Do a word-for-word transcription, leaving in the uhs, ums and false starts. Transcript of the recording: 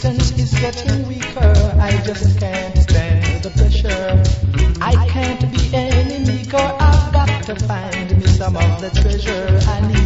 resistance is getting weaker. I just can't stand the pressure. I can't be any meeker. I've got to find me some of the treasure I need.